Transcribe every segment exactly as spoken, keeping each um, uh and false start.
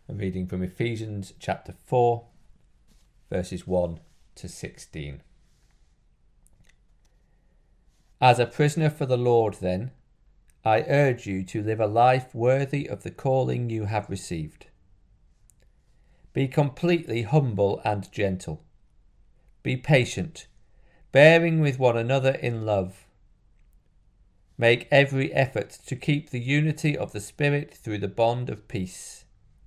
A reading from Ephesians chapter four, verses one to sixteen. As a prisoner for the Lord, then, I urge you to live a life worthy of the calling you have received. Be completely humble and gentle. Be patient, bearing with one another in love. Make every effort to keep the unity of the Spirit through the bond of peace.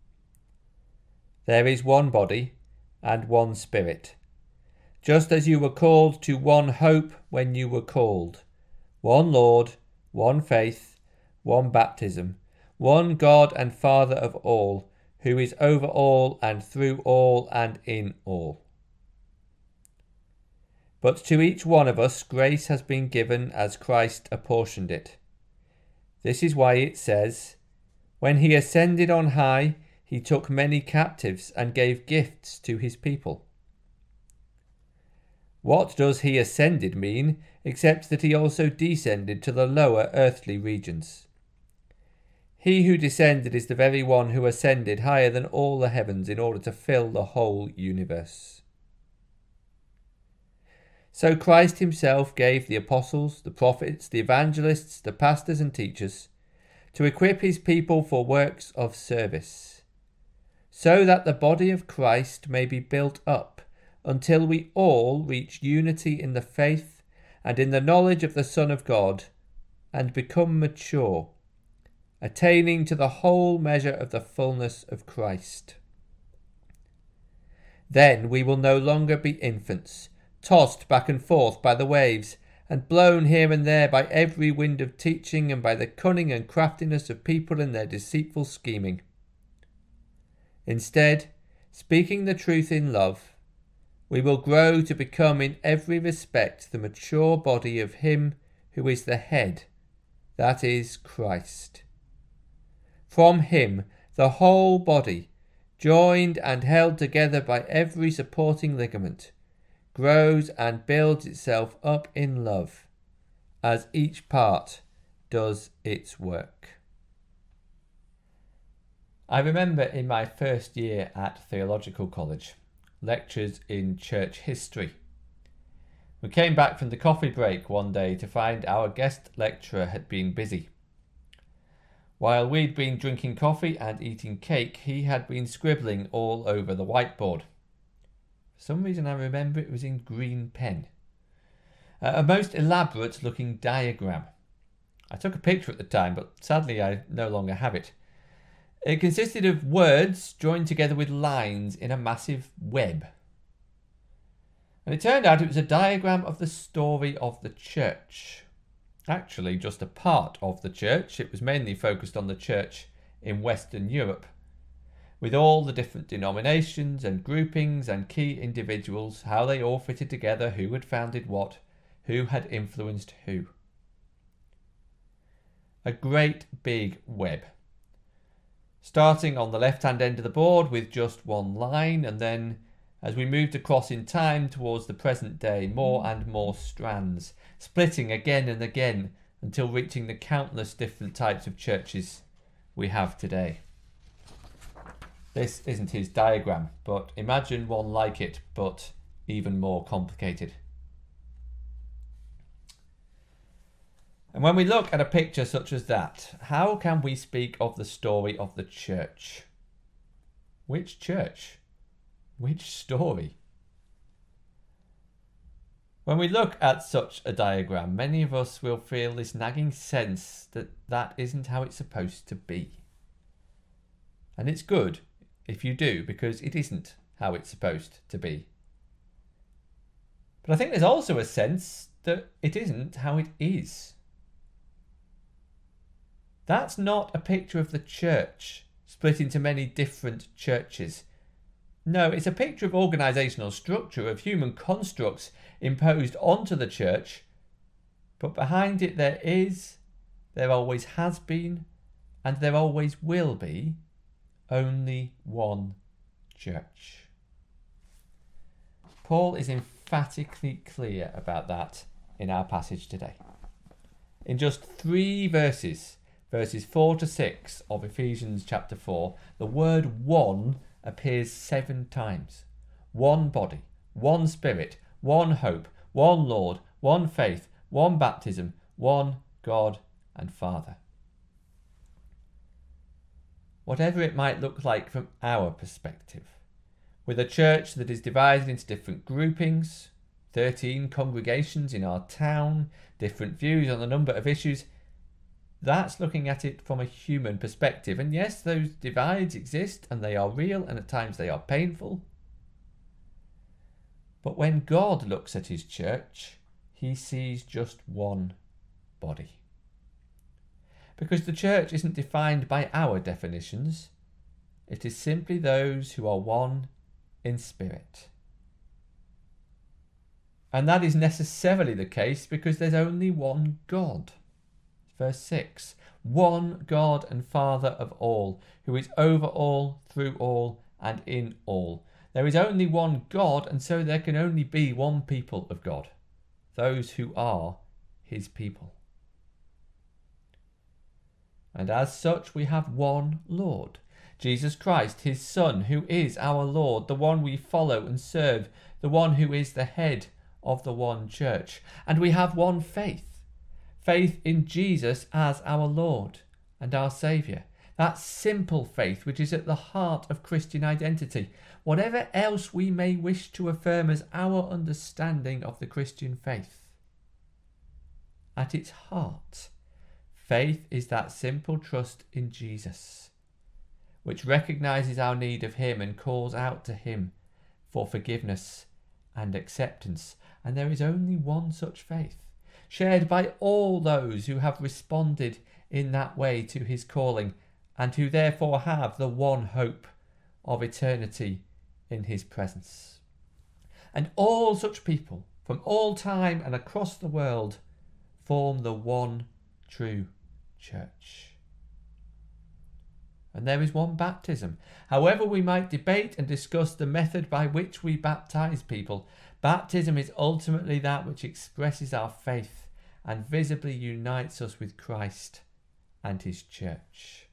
There is one body and one Spirit, just as you were called to one hope when you were called, one Lord, one faith, one baptism, one God and Father of all, who is over all and through all and in all. But to each one of us grace has been given as Christ apportioned it. This is why it says, "When he ascended on high, he took many captives and gave gifts to his people." What does he ascended mean, except that he also descended to the lower earthly regions? He who descended is the very one who ascended higher than all the heavens in order to fill the whole universe. So Christ himself gave the apostles, the prophets, the evangelists, the pastors and teachers to equip his people for works of service, so that the body of Christ may be built up until we all reach unity in the faith and in the knowledge of the Son of God and become mature, attaining to the whole measure of the fullness of Christ. Then we will no longer be infants, tossed back and forth by the waves and blown here and there by every wind of teaching and by the cunning and craftiness of people in their deceitful scheming. Instead, speaking the truth in love, we will grow to become in every respect the mature body of him who is the head, that is, Christ. From him, the whole body, joined and held together by every supporting ligament, grows and builds itself up in love, as each part does its work. I remember in my first year at theological college, lectures in church history. We came back from the coffee break one day to find our guest lecturer had been busy. While we'd been drinking coffee and eating cake, he had been scribbling all over the whiteboard. For some reason I remember it was in green pen. A most elaborate looking diagram. I took a picture at the time, but sadly I no longer have it. It consisted of words joined together with lines in a massive web. And it turned out it was a diagram of the story of the church. Actually, just a part of the church. It was mainly focused on the church in Western Europe, with all the different denominations and groupings and key individuals, how they all fitted together, who had founded what, who had influenced who. A great big web. Starting on the left-hand end of the board with just one line, and then, as we moved across in time towards the present day, more and more strands, splitting again and again until reaching the countless different types of churches we have today. This isn't his diagram, but imagine one like it, but even more complicated. And when we look at a picture such as that, how can we speak of the story of the church? Which church? Which story? When we look at such a diagram, many of us will feel this nagging sense that that isn't how it's supposed to be. And it's good if you do, because it isn't how it's supposed to be. But I think there's also a sense that it isn't how it is. That's not a picture of the church split into many different churches. No, it's a picture of organisational structure, of human constructs imposed onto the church, but behind it there is, there always has been, and there always will be, only one church. Paul is emphatically clear about that in our passage today. In just three verses, verses four to six of Ephesians chapter four, the word one appears seven times. One body, one spirit, one hope, one Lord, one faith, one baptism, one God and Father. Whatever it might look like from our perspective, with a church that is divided into different groupings, thirteen congregations in our town, different views on a number of issues, that's looking at it from a human perspective. And yes, those divides exist and they are real and at times they are painful. But when God looks at his church, he sees just one body. Because the church isn't defined by our definitions. It is simply those who are one in spirit. And that is necessarily the case because there's only one God. Verse six, one God and Father of all, who is over all, through all, and in all. There is only one God, and so there can only be one people of God, those who are his people. And as such we have one Lord, Jesus Christ, his Son, who is our Lord, the one we follow and serve, the one who is the head of the one church. And we have one faith, faith in Jesus as our Lord and our Saviour. That simple faith which is at the heart of Christian identity. Whatever else we may wish to affirm as our understanding of the Christian faith, at its heart, faith is that simple trust in Jesus, which recognises our need of him and calls out to him for forgiveness and acceptance. And there is only one such faith, shared by all those who have responded in that way to his calling, and who therefore have the one hope of eternity in his presence. And all such people, from all time and across the world, form the one true church. And there is one baptism. However we might debate and discuss the method by which we baptize people, baptism is ultimately that which expresses our faith and visibly unites us with Christ and his church.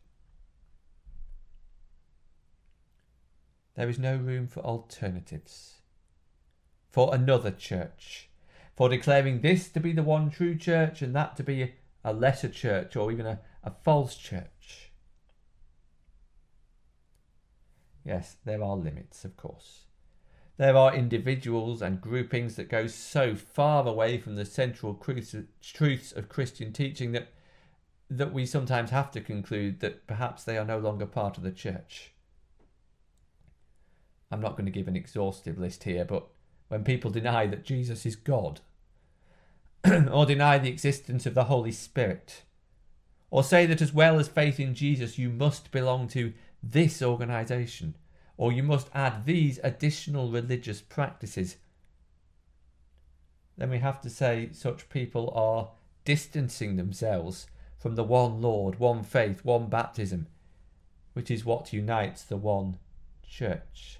There is no room for alternatives, for another church, for declaring this to be the one true church and that to be a lesser church or even a, a false church. Yes, there are limits, of course. There are individuals and groupings that go so far away from the central truths of Christian teaching that, that we sometimes have to conclude that perhaps they are no longer part of the church. I'm not going to give an exhaustive list here, but when people deny that Jesus is God, or deny the existence of the Holy Spirit, or say that as well as faith in Jesus you must belong to this organisation, or you must add these additional religious practices, then we have to say such people are distancing themselves from the one Lord, one faith, one baptism, which is what unites the one church.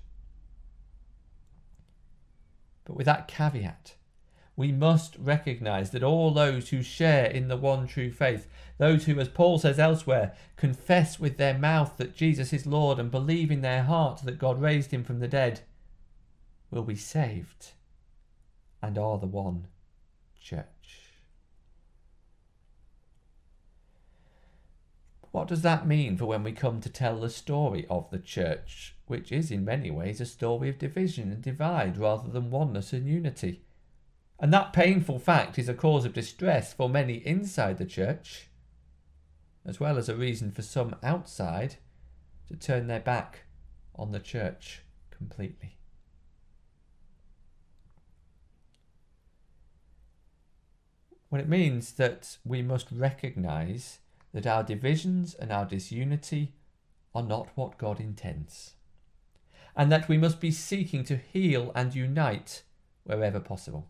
But with that caveat, we must recognise that all those who share in the one true faith, those who, as Paul says elsewhere, confess with their mouth that Jesus is Lord and believe in their heart that God raised him from the dead, will be saved and are the one church. What does that mean for when we come to tell the story of the church, which is in many ways a story of division and divide rather than oneness and unity? And that painful fact is a cause of distress for many inside the church, as well as a reason for some outside to turn their back on the church completely. Well, it means that we must recognise that our divisions and our disunity are not what God intends, and that we must be seeking to heal and unite wherever possible.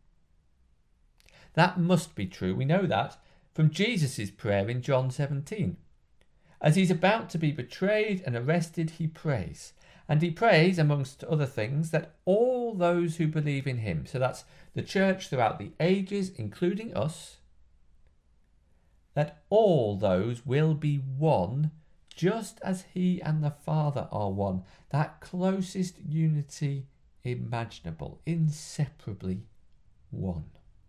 That must be true. We know that from Jesus' prayer in John seventeen. As he's about to be betrayed and arrested, he prays. And he prays, amongst other things, that all those who believe in him, so that's the church throughout the ages, including us, that all those will be one, just as he and the Father are one. That closest unity imaginable, inseparably one.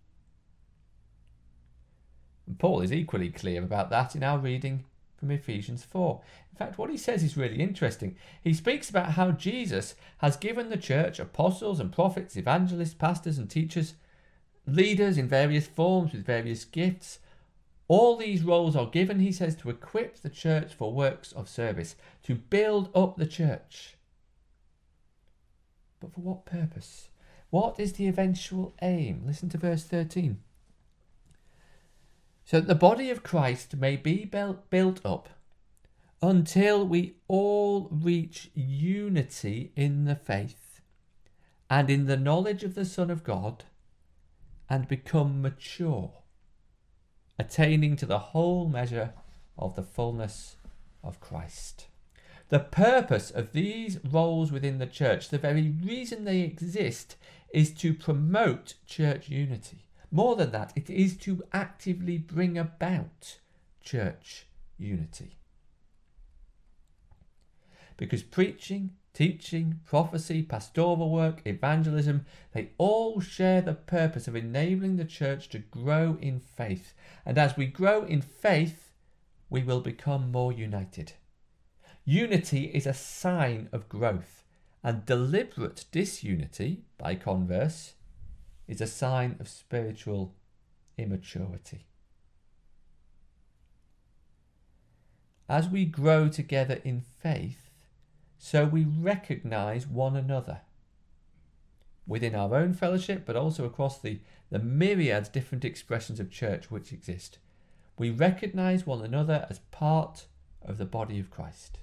And Paul is equally clear about that in our reading from Ephesians four. In fact, what he says is really interesting. He speaks about how Jesus has given the church apostles and prophets, evangelists, pastors and teachers, leaders in various forms with various gifts. All these roles are given, he says, to equip the church for works of service, to build up the church. But for what purpose? What is the eventual aim? Listen to verse thirteen. So that the body of Christ may be built up until we all reach unity in the faith and in the knowledge of the Son of God and become mature, attaining to the whole measure of the fullness of Christ. The purpose of these roles within the church, the very reason they exist, is to promote church unity. More than that, it is to actively bring about church unity. Because preaching, teaching, prophecy, pastoral work, evangelism, they all share the purpose of enabling the church to grow in faith. And as we grow in faith, we will become more united. Unity is a sign of growth, and deliberate disunity, by converse, is a sign of spiritual immaturity. As we grow together in faith, so we recognise one another within our own fellowship, but also across the, the myriad different expressions of church which exist. We recognise one another as part of the body of Christ.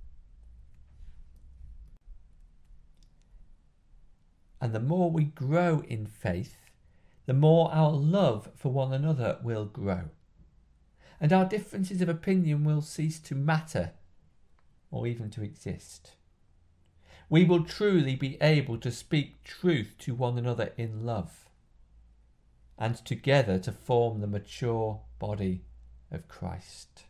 And the more we grow in faith, the more our love for one another will grow. And our differences of opinion will cease to matter or even to exist. We will truly be able to speak truth to one another in love, and together to form the mature body of Christ.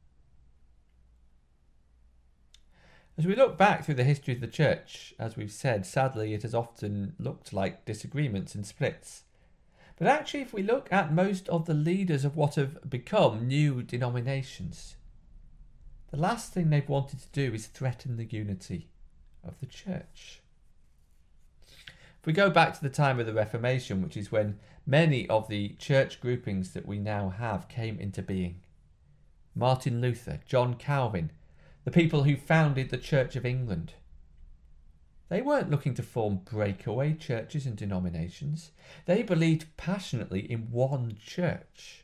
As we look back through the history of the church, as we've said, sadly it has often looked like disagreements and splits. But actually, if we look at most of the leaders of what have become new denominations, the last thing they've wanted to do is threaten the unity of the church. If we go back to the time of the Reformation, which is when many of the church groupings that we now have came into being, Martin Luther, John Calvin, the people who founded the Church of England, they weren't looking to form breakaway churches and denominations. They believed passionately in one church.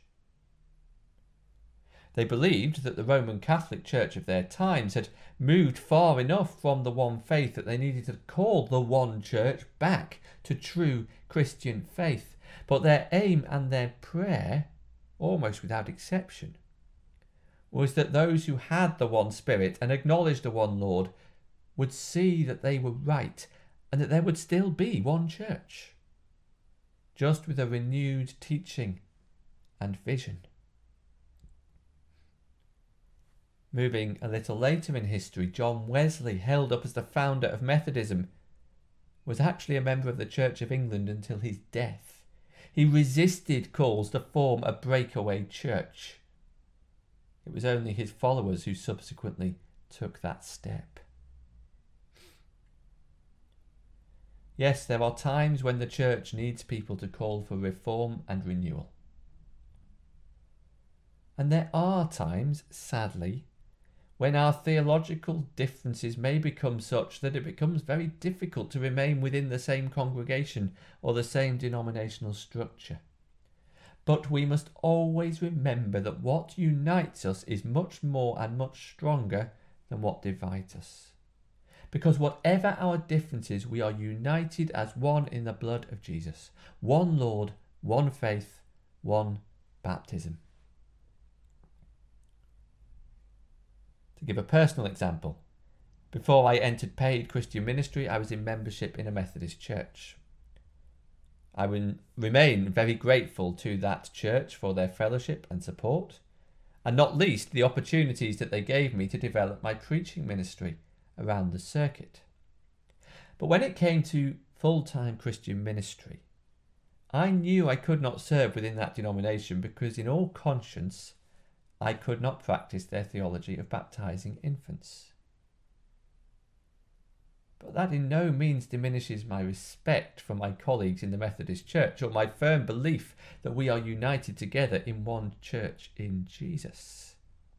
They believed that the Roman Catholic Church of their times had moved far enough from the one faith that they needed to call the one church back to true Christian faith. But their aim and their prayer, almost without exception, was that those who had the one Spirit and acknowledged the one Lord would see that they were right and that there would still be one church, just with a renewed teaching and vision. Moving a little later in history, John Wesley, held up as the founder of Methodism, was actually a member of the Church of England until his death. He resisted calls to form a breakaway church. It was only his followers who subsequently took that step. Yes, there are times when the church needs people to call for reform and renewal. And there are times, sadly, when our theological differences may become such that it becomes very difficult to remain within the same congregation or the same denominational structure. But we must always remember that what unites us is much more and much stronger than what divides us. Because whatever our differences, we are united as one in the blood of Jesus. One Lord, one faith, one baptism. To give a personal example, before I entered paid Christian ministry, I was in membership in a Methodist church. I will remain very grateful to that church for their fellowship and support, and not least the opportunities that they gave me to develop my preaching ministry around the circuit. But when it came to full-time Christian ministry, I knew I could not serve within that denomination because in all conscience I could not practice their theology of baptizing infants. But that in no means diminishes my respect for my colleagues in the Methodist Church or my firm belief that we are united together in one church in Jesus.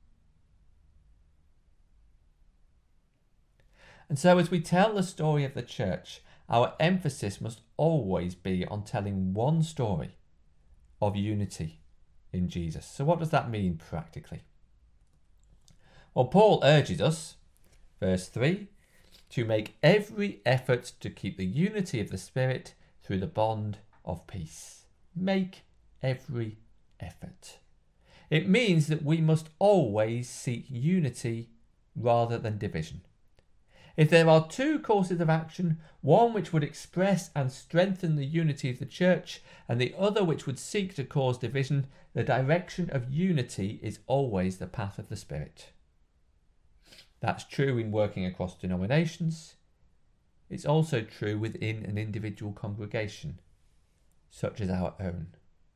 And so as we tell the story of the church, our emphasis must always be on telling one story of unity in Jesus. So what does that mean practically? Well, Paul urges us, verse three, to make every effort to keep the unity of the Spirit through the bond of peace. Make every effort. It means that we must always seek unity rather than division. If there are two courses of action, one which would express and strengthen the unity of the church and the other which would seek to cause division, the direction of unity is always the path of the Spirit. That's true in working across denominations. It's also true within an individual congregation, such as our own.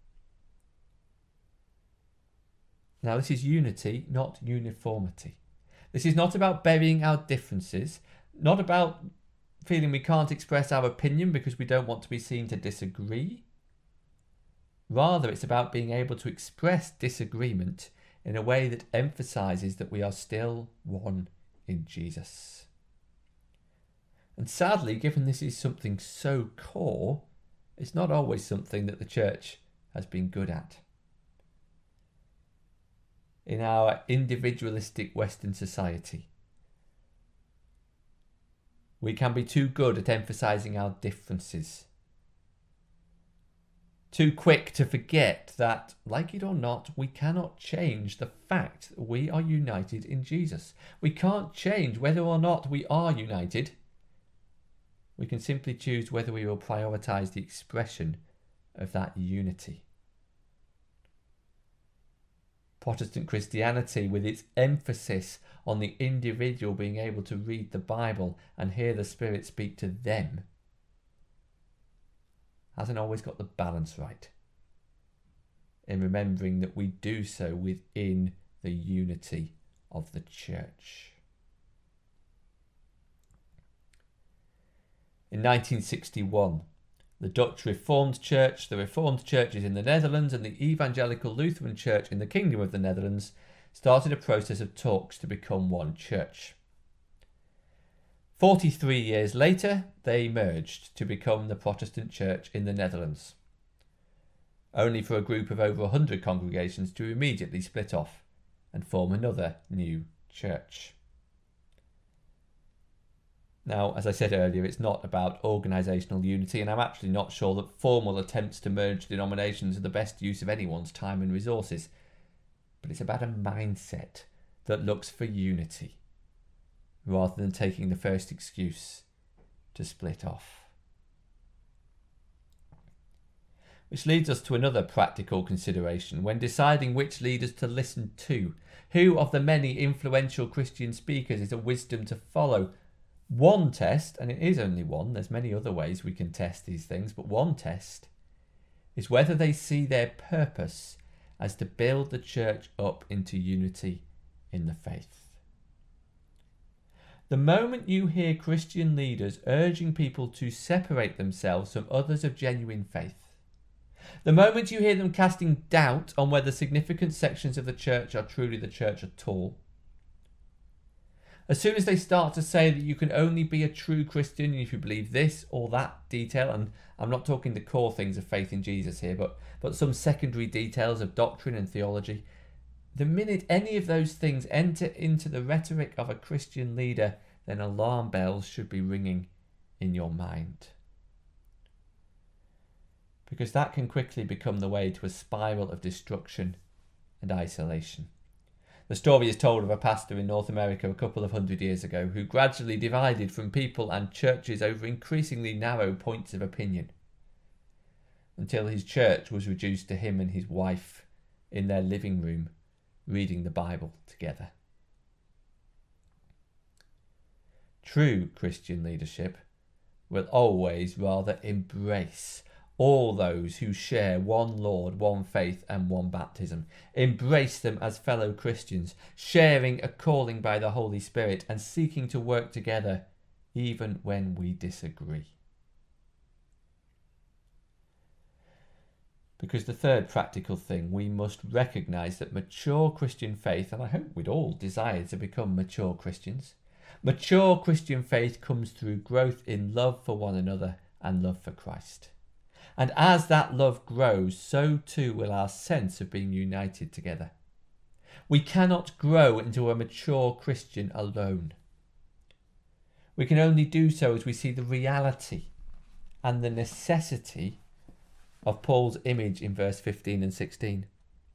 Now, this is unity, not uniformity. This is not about burying our differences, not about feeling we can't express our opinion because we don't want to be seen to disagree. Rather, it's about being able to express disagreement in a way that emphasises that we are still one in Jesus. And sadly, given this is something so core, it's not always something that the church has been good at. In our individualistic Western society, we can be too good at emphasising our differences. Too quick to forget that, like it or not, we cannot change the fact that we are united in Jesus. We can't change whether or not we are united. We can simply choose whether we will prioritise the expression of that unity. Protestant Christianity, with its emphasis on the individual being able to read the Bible and hear the Spirit speak to them, hasn't always got the balance right in remembering that we do so within the unity of the church. In nineteen sixty-one, the Dutch Reformed Church, the Reformed churches in the Netherlands and the Evangelical Lutheran Church in the Kingdom of the Netherlands started a process of talks to become one church. forty-three years later, they merged to become the Protestant Church in the Netherlands, only for a group of over one hundred congregations to immediately split off and form another new church. Now, as I said earlier, it's not about organisational unity, and I'm actually not sure that formal attempts to merge denominations are the best use of anyone's time and resources. But it's about a mindset that looks for unity, rather than taking the first excuse to split off. Which leads us to another practical consideration when deciding which leaders to listen to. Who of the many influential Christian speakers is a wisdom to follow? One test, and it is only one, there's many other ways we can test these things, but one test is whether they see their purpose as to build the church up into unity in the faith. The moment you hear Christian leaders urging people to separate themselves from others of genuine faith, the moment you hear them casting doubt on whether significant sections of the church are truly the church at all, as soon as they start to say that you can only be a true Christian if you believe this or that detail, and I'm not talking the core things of faith in Jesus here, but, but some secondary details of doctrine and theology, the minute any of those things enter into the rhetoric of a Christian leader, then alarm bells should be ringing in your mind. Because that can quickly become the way to a spiral of destruction and isolation. The story is told of a pastor in North America a couple of hundred years ago who gradually divided from people and churches over increasingly narrow points of opinion, until his church was reduced to him and his wife in their living room reading the Bible together. True Christian leadership will always rather embrace all those who share one Lord, one faith and one baptism. Embrace them as fellow Christians, sharing a calling by the Holy Spirit and seeking to work together even when we disagree. Because the third practical thing, we must recognise that mature Christian faith, and I hope we'd all desire to become mature Christians, mature Christian faith comes through growth in love for one another and love for Christ. And as that love grows, so too will our sense of being united together. We cannot grow into a mature Christian alone. We can only do so as we see the reality and the necessity of Paul's image in verse fifteen and sixteen.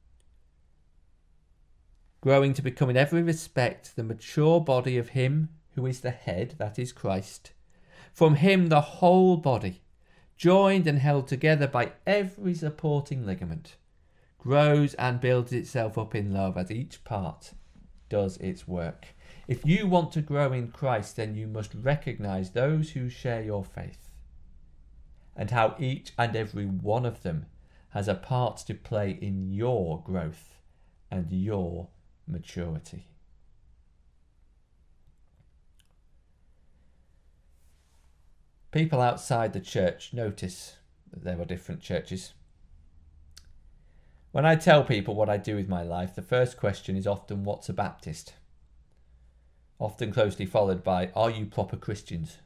Growing to become in every respect the mature body of him who is the head, that is Christ. From him the whole body, joined and held together by every supporting ligament, grows and builds itself up in love as each part does its work. If you want to grow in Christ, then you must recognise those who share your faith and how each and every one of them has a part to play in your growth and your maturity. People outside the church notice that there are different churches. When I tell people what I do with my life, the first question is often, what's a Baptist? Often closely followed by, are you proper Christians?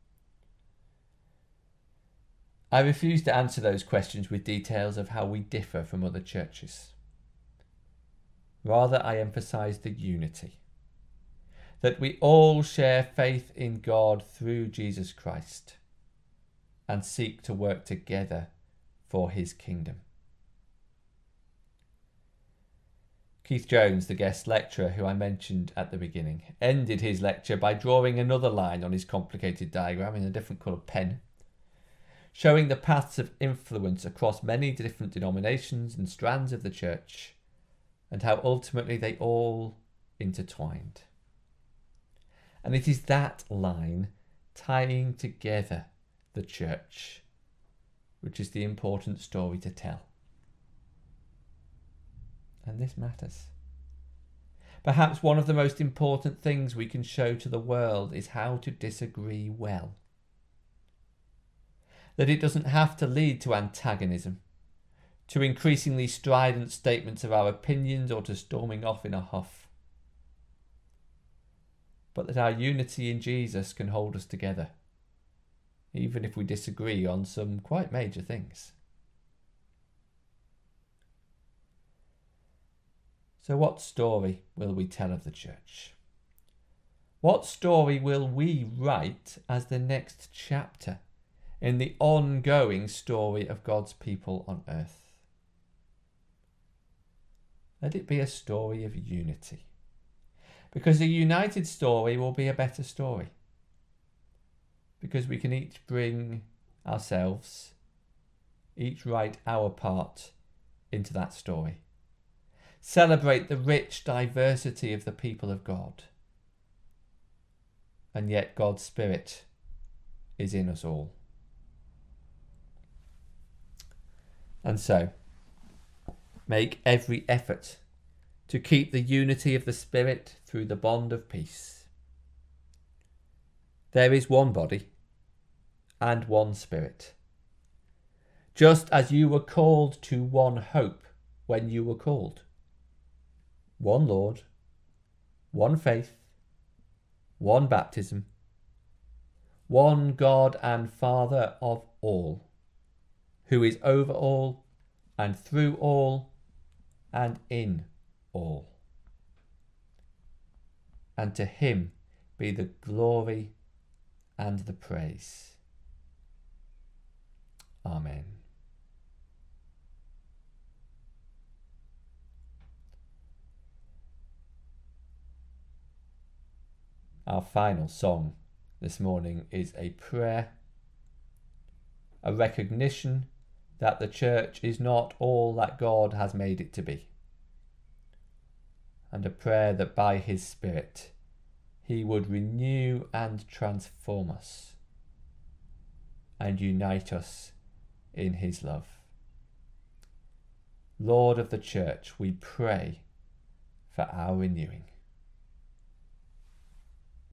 I refuse to answer those questions with details of how we differ from other churches. Rather, I emphasise the unity. That we all share faith in God through Jesus Christ and seek to work together for his kingdom. Keith Jones, the guest lecturer who I mentioned at the beginning, ended his lecture by drawing another line on his complicated diagram in a different coloured pen, showing the paths of influence across many different denominations and strands of the church, and how ultimately they all intertwined. And it is that line tying together the church which is the important story to tell. And this matters. Perhaps one of the most important things we can show to the world is how to disagree well. That it doesn't have to lead to antagonism, to increasingly strident statements of our opinions or to storming off in a huff. But that our unity in Jesus can hold us together, even if we disagree on some quite major things. So what story will we tell of the church? What story will we write as the next chapter in the ongoing story of God's people on earth? Let it be a story of unity, because a united story will be a better story, because we can each bring ourselves, each write our part into that story. Celebrate the rich diversity of the people of God. And yet God's Spirit is in us all. And so, make every effort to keep the unity of the Spirit through the bond of peace. There is one body and one Spirit, just as you were called to one hope when you were called. One Lord, one faith, one baptism, one God and Father of all, who is over all and through all and in all. And to him be the glory and the praise. Amen. Our final song this morning is a prayer, a recognition that the church is not all that God has made it to be. and a prayer that by his Spirit he would renew and transform us and unite us in his love. Lord of the Church, we pray for our renewing.